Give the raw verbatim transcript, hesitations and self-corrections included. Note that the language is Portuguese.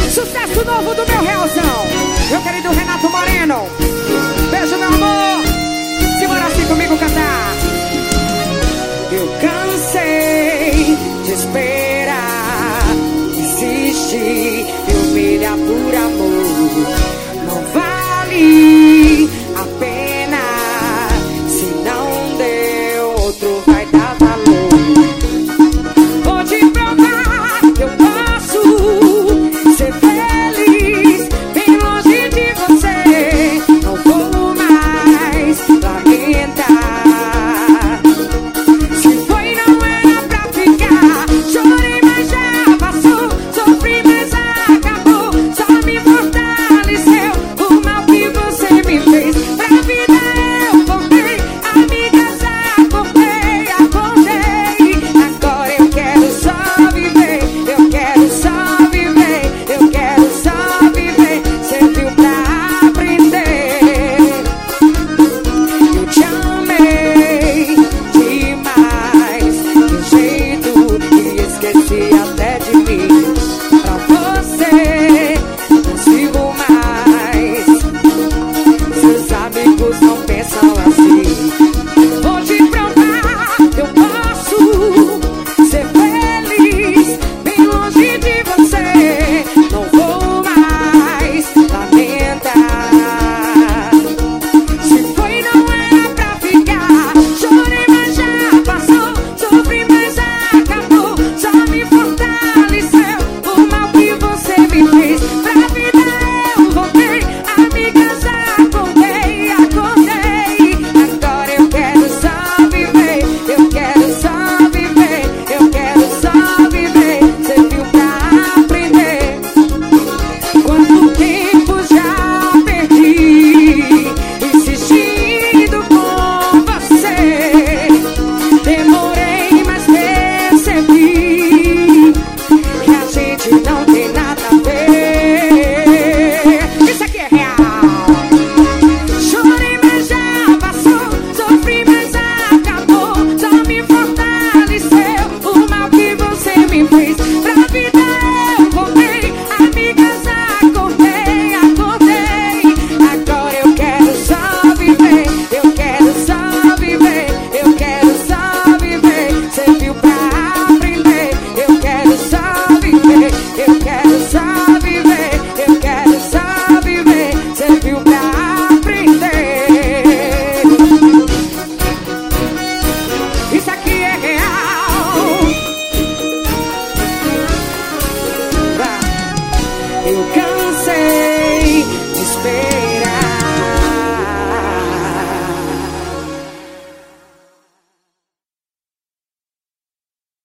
Sucesso novo do meu realzão, meu querido Renato Moreno. Beijo, meu amor. Simbora assim comigo cantar. Eu cansei de esperar, insistir e humilhar por amor. Não vale a pena, se não deu, outro vai dar valor. Vou te provar que eu posso ser feliz, bem longe de você. Não vou mais lamentar. Se foi, não era pra ficar. Chorei, mas já passou. Sofri, mas acabou. Só me fortaleceu o mal que você me fez. Pra vida eu voltei, amigas, acordei, acordei. Agora eu quero só viver, eu quero só viver, eu quero só viver. Serviu pra aprender. Eu te amei demais, de um jeito que esqueci até de mim. Pra você não sigo mais, seus amigos não pensam assim. Vou te provar que eu posso ser feliz, bem longe de você. Não vou mais lamentar. Se foi, não era pra ficar. Chorei, mas já passou. Sofri, mas acabou. Só me fortaleceu o mal que você me fez. Pra vida eu voltei, amigas, acordei, acordei. Agora eu quero só viver, eu quero só viver, eu quero só viver. Serviu pra aprender. Quanto tempo já perdi insistindo com você. Demorei, mas percebi que a gente não tem nada a ver. Isso aqui é real. Chorei, mas já passou. Sofri, mas acabou. Só me fortaleceu o mal que você me fez. Pra vida eu voltei, amigas, acordei, acordei. Agora eu quero só viver, eu quero só viver, eu quero só viver. Serviu pra aprender. Eu quero só viver, eu quero só viver, eu quero só viver. Serviu pra aprender. Isso aqui é real. Vai. Eu